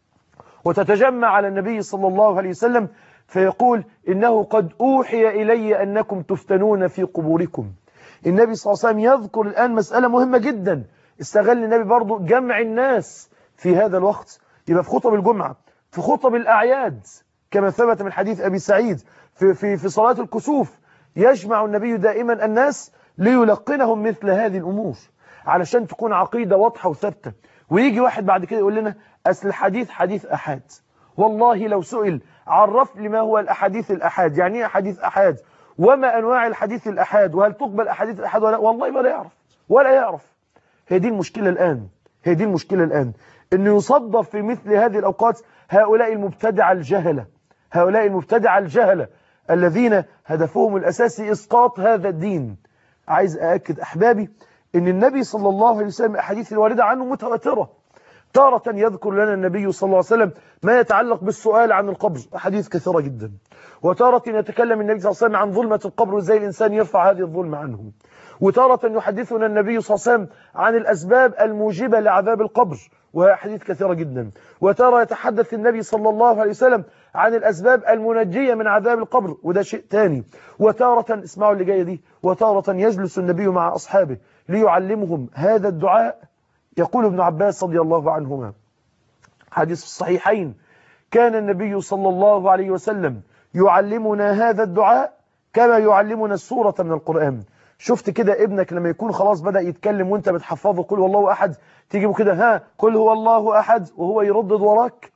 وتتجمع على النبي صلى الله عليه وسلم فيقول: إنه قد أوحي إلي أنكم تفتنون في قبوركم. النبي صلى الله عليه وسلم يذكر الآن مسألة مهمة جدا، استغل النبي برضو جمع الناس في هذا الوقت. يبقى في خطب الجمعة، في خطب الأعياد كما ثبت من حديث أبي سعيد، في صلاة الكسوف يجمع النبي دائما الناس ليلقنهم مثل هذه الأمور علشان تكون عقيدة واضحة وثابتة. ويجي واحد بعد كده يقول لنا أصل الحديث حديث أحاد. والله لو سئل عرف لي ما هو الأحاديث الأحاد، يعني ايه أحاديث أحاد، وما أنواع الحديث الأحاد، وهل تقبل أحاديث الأحاد ولا، والله ما لا يعرف ولا يعرف. هي دي المشكلة الآن، هي دي المشكلة الآن، أنه يصدف في مثل هذه الأوقات هؤلاء المبتدع الجهلة، هؤلاء المبتدع الجهلة الذين هدفهم الأساسي إسقاط هذا الدين. عايز أأكد أحبابي أن النبي صلى الله عليه وسلم أحاديث الواردة عنه متواترة. تارة يذكر لنا النبي صلى الله عليه وسلم ما يتعلق بالسؤال عن القبر، أحاديث كثيرة جدا. وتارة يتكلم النبي صلى الله عليه وسلم عن ظلمة القبر وإزاي الإنسان يرفع هذه الظلمة عنه. وتارة يحدثنا النبي صلى الله عليه وسلم عن الأسباب الموجبة لعذاب القبر، وهي أحاديث كثيرة جدا. وتارة يتحدث النبي صلى الله عليه وسلم عن الأسباب المنجية من عذاب القبر، وده شيء تاني. وتارة، اسمعوا اللي جاية دي، وتارة يجلس النبي مع أصحابه ليعلمهم هذا الدعاء. يقول ابن عباس رضي الله عنهما، حديث في الصحيحين: كان النبي صلى الله عليه وسلم يعلمنا هذا الدعاء كما يعلمنا السورة من القرآن. شفت كده ابنك لما يكون خلاص بدأ يتكلم وانت بتحفظه قل هو الله أحد، تجيبه كده ها قل هو الله أحد وهو يردد وراك.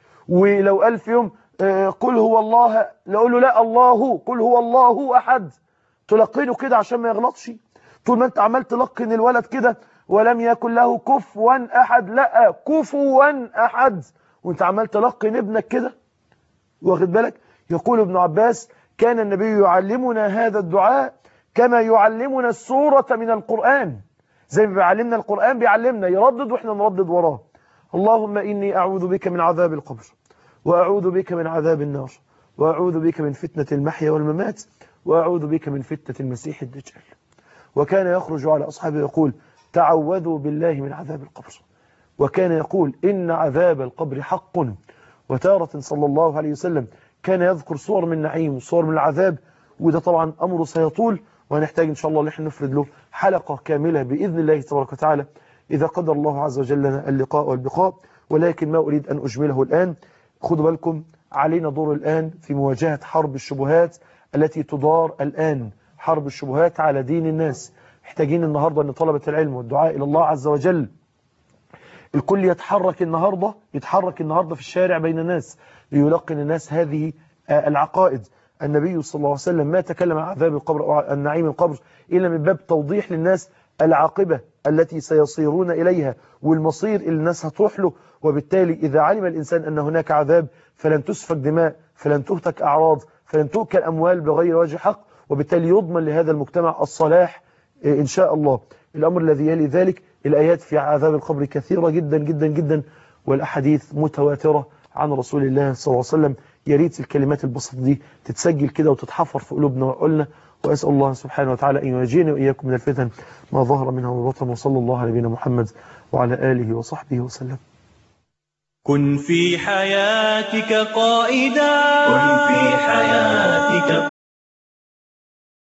ولو قال في يوم قل هو الله، لأقول له لا الله، قل هو الله أحد، تلقينه كده عشان ما يغلطش. طول ما انت عمال تلقن الولد كده ولم يكن له كفوا أحد، لا كفوا أحد، وانت عمال تلقن ابنك كده، واخد بالك. يقول ابن عباس: كان النبي يعلمنا هذا الدعاء كما يعلمنا السورة من القرآن. زي ما بيعلمنا القرآن بيعلمنا يردد وإحنا نردد وراه. اللهم إني أعوذ بك من عذاب القبر، وأعوذ بك من عذاب النار، وأعوذ بك من فتنة المحيا والممات، وأعوذ بك من فتنة المسيح الدجال. وكان يخرج على أصحابه يقول تعوذوا بالله من عذاب القبر، وكان يقول إن عذاب القبر حق. وتارة صلى الله عليه وسلم كان يذكر صور من النعيم وصور من العذاب، وده طبعا أمره سيطول وهنحتاج إن شاء الله نحن نفرد له حلقة كاملة بإذن الله تبارك وتعالى إذا قدر الله عز وجل لنا اللقاء والبقاء. ولكن ما أريد أن أجمله الآن، خدوا بالكم علينا دور الآن في مواجهة حرب الشبهات التي تدار الآن، حرب الشبهات على دين الناس. محتاجين النهاردة أن طلبة العلم والدعاء إلى الله عز وجل الكل يتحرك النهاردة في الشارع بين الناس ليلقن الناس هذه العقائد. النبي صلى الله عليه وسلم ما تكلم عن عذاب القبر أو عن نعيم القبر إلا من باب توضيح للناس العاقبة التي سيصيرون إليها والمصير اللي الناس هتروح له. وبالتالي إذا علم الإنسان أن هناك عذاب فلن تسفك دماء، فلن تهتك أعراض، فلن تؤكل أموال بغير وجه حق، وبالتالي يضمن لهذا المجتمع الصلاح إن شاء الله. الأمر الذي يلي ذلك الآيات في عذاب القبر كثيرة جدا جدا جدا، والأحاديث متواترة عن رسول الله صلى الله عليه وسلم. يا ريت الكلمات البسيطة دي تتسجل كده وتتحفر في قلوبنا وعقولنا. وأسأل الله سبحانه وتعالى أن ينجينا وإياكم من الفتن ما ظهر منها وبطن. وصلى الله على نبينا محمد وعلى آله وصحبه وسلم. كن في حياتك قائدا، كن في حياتك